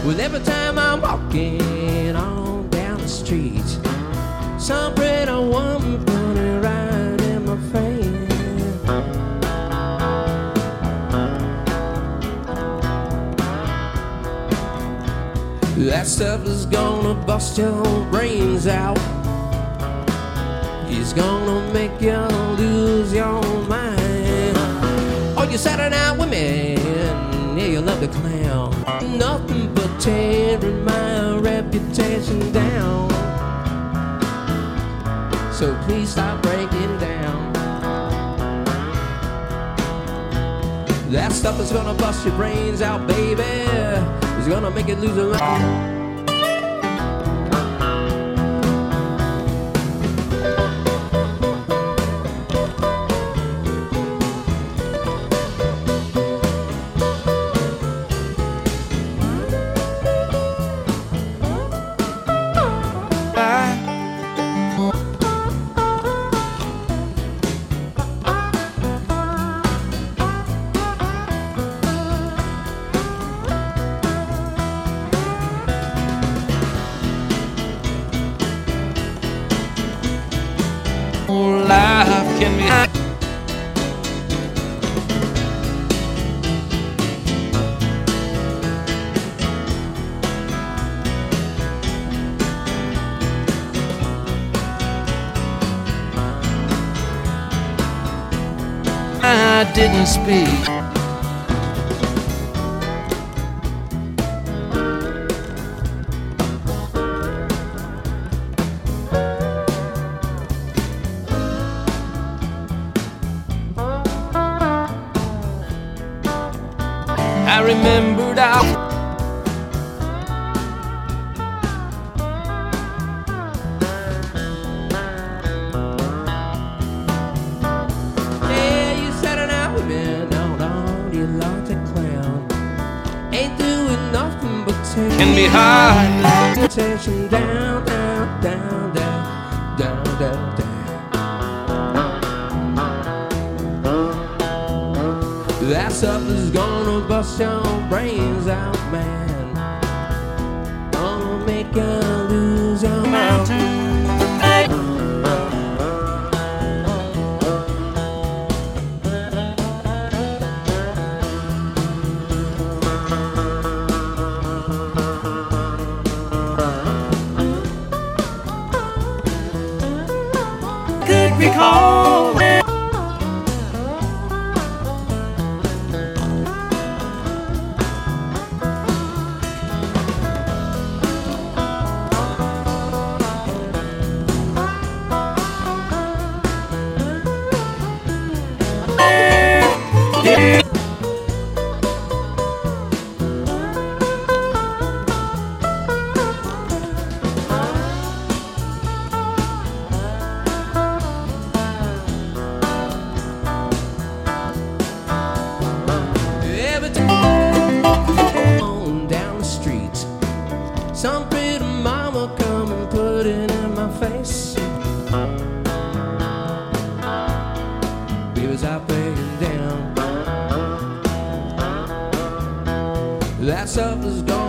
Well, every time I'm walking on down the street, some pretty woman put it right in my face. That stuff is gonna bust your brains out. It's gonna make you lose your mind. Oh, you Saturday night women, yeah, you love the clown. Nothing but tearing my reputation down. So please stop breaking down. That stuff is gonna bust your brains out, baby. It's gonna make it lose your mind. Life can be I didn't speak. I remembered our Yeah, you Saturday night women out on your logic clown. Ain't doing nothing but taking can be hard. attention down, down, down, down, down, down, down. That stuff is gonna bust your brains out, man. Gonna make you lose your mind. Could recall Every time on down the street, some pretty mama come and put it in my face. Baby's out breaking down. That stuff is gone.